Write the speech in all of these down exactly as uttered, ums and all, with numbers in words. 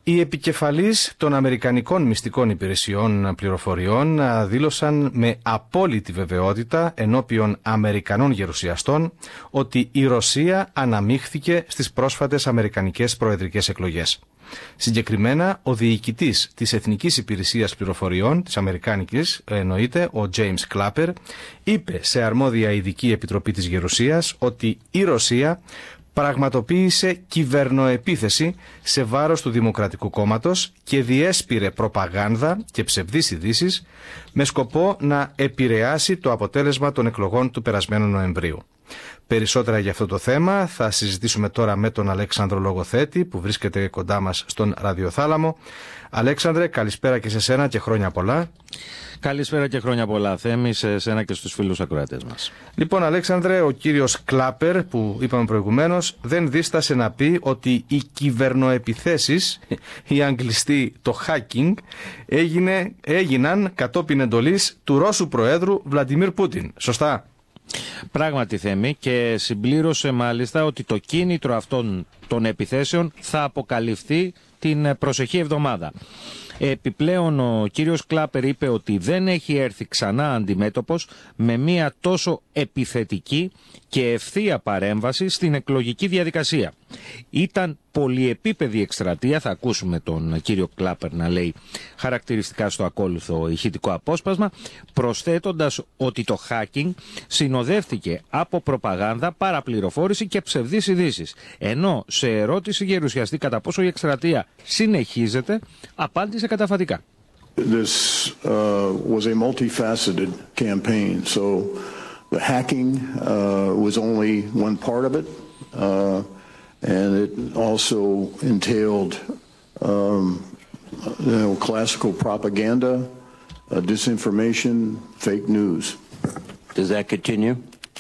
Οι επικεφαλείς των Αμερικανικών μυστικών υπηρεσιών πληροφοριών δήλωσαν με απόλυτη βεβαιότητα ενώπιον Αμερικανών γερουσιαστών ότι η Ρωσία αναμίχθηκε στις πρόσφατες αμερικανικές προεδρικές εκλογές. Συγκεκριμένα, ο διοικητής της Εθνικής Υπηρεσίας Πληροφοριών της Αμερικάνικης, εννοείται, ο James Clapper, είπε σε αρμόδια ειδική επιτροπή της Γερουσίας ότι η Ρωσία πραγματοποίησε κυβερνοεπίθεση σε βάρος του Δημοκρατικού Κόμματος και διέσπηρε προπαγάνδα και ψευδείς ειδήσεις με σκοπό να επηρεάσει το αποτέλεσμα των εκλογών του περασμένου Νοεμβρίου. Περισσότερα για αυτό το θέμα θα συζητήσουμε τώρα με τον Αλέξανδρο Λογοθέτη που βρίσκεται κοντά μας στον ραδιοθάλαμο. Αλέξανδρε, καλησπέρα και σε σένα και χρόνια πολλά. Καλησπέρα και χρόνια πολλά, Θέμη, σε σένα και στους φίλους ακροατές μας. Λοιπόν, Αλέξανδρε, ο κύριος Κλάπερ που είπαμε προηγουμένως δεν δίστασε να πει ότι οι κυβερνοεπιθέσεις, η αγγλιστή, το hacking, έγινε, έγιναν κατόπιν εντολής του Ρώσου Προέδρου Βλαντιμίρ Πούτιν. Σωστά? Πράγματι, Θέμη, και συμπλήρωσε μάλιστα ότι το κίνητρο αυτών των επιθέσεων θα αποκαλυφθεί την προσεχή εβδομάδα. Επιπλέον ο κύριος Κλάπερ είπε ότι δεν έχει έρθει ξανά αντιμέτωπος με μια τόσο επιθετική και ευθεία παρέμβαση στην εκλογική διαδικασία. Ήταν πολυεπίπεδη εκστρατεία, θα ακούσουμε τον κύριο Κλάπερ να λέει χαρακτηριστικά στο ακόλουθο ηχητικό απόσπασμα, προσθέτοντας ότι το hacking συνοδεύτηκε από προπαγάνδα, παραπληροφόρηση και ψευδείς ειδήσεις. Ενώ σε ερώτηση γερουσιαστή κατά πόσο η εκστρατεία συνεχίζεται, απάντησε καταφατικά. This uh, was a multifaceted campaign, so the hacking uh, was only one part of it, uh, and it also entailed um, you know, classical propaganda, uh, disinformation, fake news. Does that continue?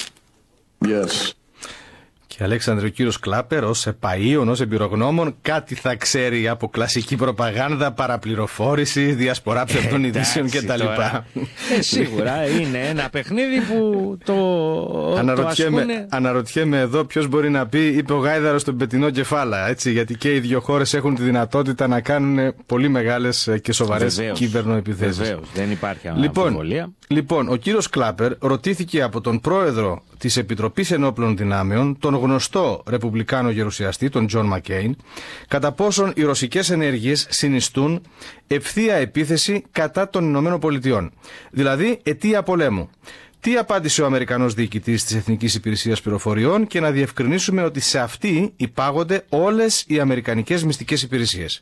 Yes. Και Αλέξανδρε, ο κύριος Κλάπερ ως επαΐων, ως εμπειρογνώμων κάτι θα ξέρει από κλασική προπαγάνδα, παραπληροφόρηση, διασπορά ψευδών ειδήσεων κτλ. Ε, σίγουρα είναι ένα παιχνίδι που το, αναρωτιέμαι, το ασκούνε... αναρωτιέμαι εδώ ποιος μπορεί να πει, είπε ο Γάιδαρος στον πετεινό κεφάλα, έτσι, γιατί και οι δύο χώρες έχουν τη δυνατότητα να κάνουν πολύ μεγάλες και σοβαρές κυβερνοεπιθέσεις. Βεβαίως, δεν υπάρχει αμφιβολία. Λοιπόν, λοιπόν, ο κύριος Κλάπερ ρωτήθηκε από τον πρόεδρο της Επιτροπής Ενόπλων Δυνάμεων, τον γνωστό ρεπουμπλικάνο γερουσιαστή, τον Τζον Μακκέιν, κατά πόσον οι ρωσικές ενέργειες συνιστούν ευθεία επίθεση κατά των Ηνωμένων Πολιτειών, δηλαδή αιτία πολέμου. Τι απάντησε ο Αμερικανός διοικητής της Εθνικής Υπηρεσίας Πληροφοριών, και να διευκρινίσουμε ότι σε αυτή υπάγονται όλες οι αμερικανικές μυστικές υπηρεσίες.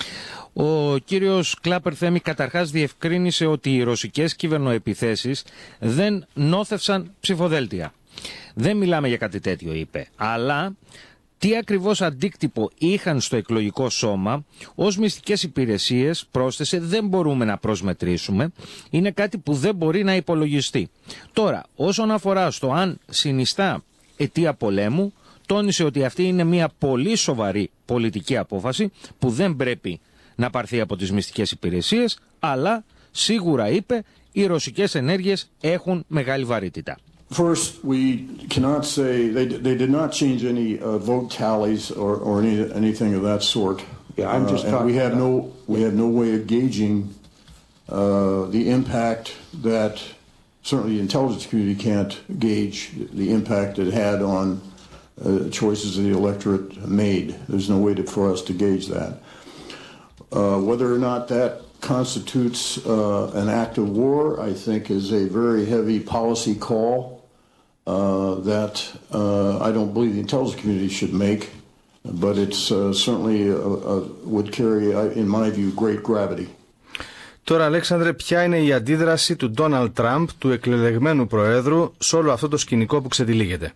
Ο κύριος Κλάπερ, Θέμη, καταρχάς διευκρίνησε ότι οι ρωσικές κυβερνοεπιθέσεις δεν νόθευσαν ψηφοδέλτια. Δεν μιλάμε για κάτι τέτοιο, είπε, αλλά τι ακριβώς αντίκτυπο είχαν στο εκλογικό σώμα ως μυστικές υπηρεσίες, πρόσθεσε, δεν μπορούμε να προσμετρήσουμε, είναι κάτι που δεν μπορεί να υπολογιστεί. Τώρα, όσον αφορά στο αν συνιστά αιτία πολέμου, τόνισε ότι αυτή είναι μια πολύ σοβαρή πολιτική απόφαση που δεν πρέπει να πάρθει από τις μυστικές υπηρεσίες, αλλά σίγουρα, είπε, οι ρωσικές ενέργειες έχουν μεγάλη βαρύτητα. First, we cannot say they they did not change any uh, vote tallies or or any, anything of that sort. Yeah, I'm just uh, talking. We have no we have no way of gauging uh, the impact that certainly the intelligence community can't gauge the impact it had on uh, choices the electorate made. There's no way to, for us to gauge that. Uh, whether or not that constitutes uh, an act of war, I think, is a very heavy policy call uh, that uh, I don't believe the intelligence community should make, but it's uh, certainly uh, uh, would carry, in my view, great gravity. Τώρα, Αλέξανδρε, ποια είναι η αντίδραση του Ντόναλντ Τραμπ, του εκλεγμένου Προέδρου, σε όλο αυτό το σκηνικό που ξετυλίγεται?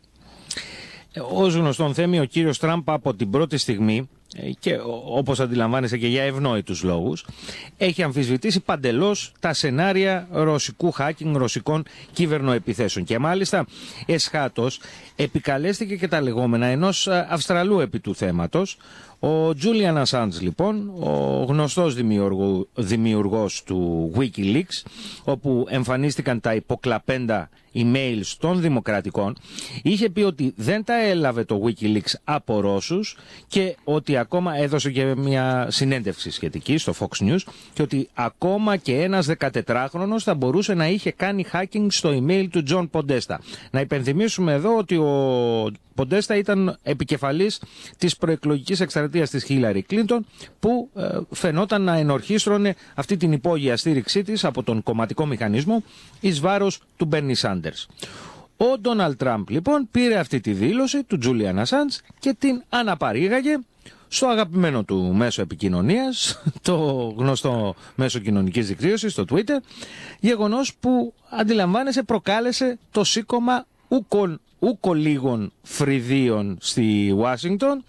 Ως γνωστόν, Θέμη, ο κύριος Τραμπ από την πρώτη στιγμή, και όπως αντιλαμβάνεσαι και για ευνόητους λόγους, έχει αμφισβητήσει παντελώς τα σενάρια ρωσικού hacking, ρωσικών κυβερνοεπιθέσεων, και μάλιστα εσχάτως επικαλέστηκε και τα λεγόμενα ενός Αυστραλού επί του θέματος, Ο Julian Assange λοιπόν, ο γνωστός δημιουργό, δημιουργός του WikiLeaks, όπου εμφανίστηκαν τα υποκλαπέντα emails των δημοκρατικών, είχε πει ότι δεν τα έλαβε το WikiLeaks από Ρώσους και ότι ακόμα έδωσε και μια συνέντευξη σχετική στο Fox News και ότι ακόμα και ένας δεκατετράχρονος θα μπορούσε να είχε κάνει hacking στο email του John Podesta. Να υπενθυμίσουμε εδώ ότι ο Podesta ήταν επικεφαλής της προεκλογικής εκστρατείας της Hillary Clinton, που ε, φαινόταν να ενορχίστρωνε αυτή την υπόγεια στήριξή της από τον κομματικό μηχανισμό εις βάρος του Bernie Sanders. Ο Donald Trump λοιπόν πήρε αυτή τη δήλωση του Julian Assange και την αναπαρήγαγε στο αγαπημένο του μέσο επικοινωνίας, το γνωστό μέσο κοινωνικής δικτύωσης, το Twitter, γεγονός που αντιλαμβάνεσαι προκάλεσε το σήκωμα ούκον ούκο λίγων φρυδίων στη Ουάσιγκτον,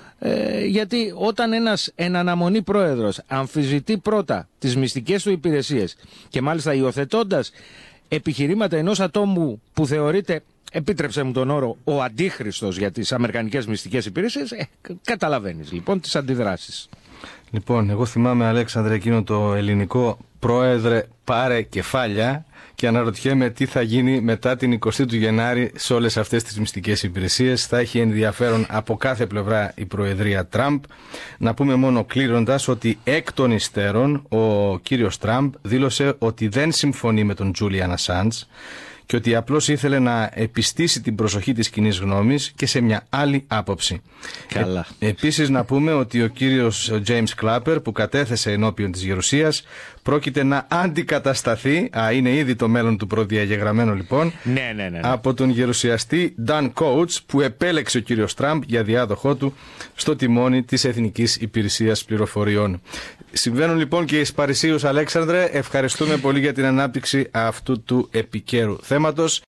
ε, γιατί όταν ένας εν αναμονή πρόεδρος αμφισβητεί πρώτα τις μυστικές του υπηρεσίες και μάλιστα υιοθετώντας επιχειρήματα ενός ατόμου που θεωρείται, επίτρεψε μου τον όρο, ο αντίχριστος για τις αμερικανικές μυστικές υπηρεσίες, ε, καταλαβαίνεις λοιπόν τις αντιδράσεις. Λοιπόν, εγώ θυμάμαι, Αλέξανδρε, εκείνο το ελληνικό «Πρόεδρε, πάρε κεφάλια», και αναρωτιέμαι τι θα γίνει μετά την εικοστή του Γενάρη σε όλες αυτές τις μυστικές υπηρεσίες. Θα έχει ενδιαφέρον από κάθε πλευρά η Προεδρία Τραμπ. Να πούμε μόνο κλείνοντας ότι εκ των υστέρων ο κύριος Τραμπ δήλωσε ότι δεν συμφωνεί με τον Julian Assange και ότι απλώς ήθελε να επιστήσει την προσοχή της κοινής γνώμης και σε μια άλλη άποψη. Καλά. Ε, επίσης να πούμε ότι ο κύριος James Clapper, που κατέθεσε ενώπιον της Γερουσίας, πρόκειται να αντικατασταθεί, α, είναι ήδη το μέλλον του προδιαγεγραμμένο λοιπόν, ναι, ναι, ναι, ναι. από τον γερουσιαστή Dan Coats, που επέλεξε ο κύριος Τραμπ για διάδοχό του στο τιμόνι της Εθνικής Υπηρεσίας Πληροφοριών. Συμβαίνουν λοιπόν και εις Παρισίους, Αλέξανδρε. Ευχαριστούμε πολύ για την ανάπτυξη αυτού του επικαίρου θέματος.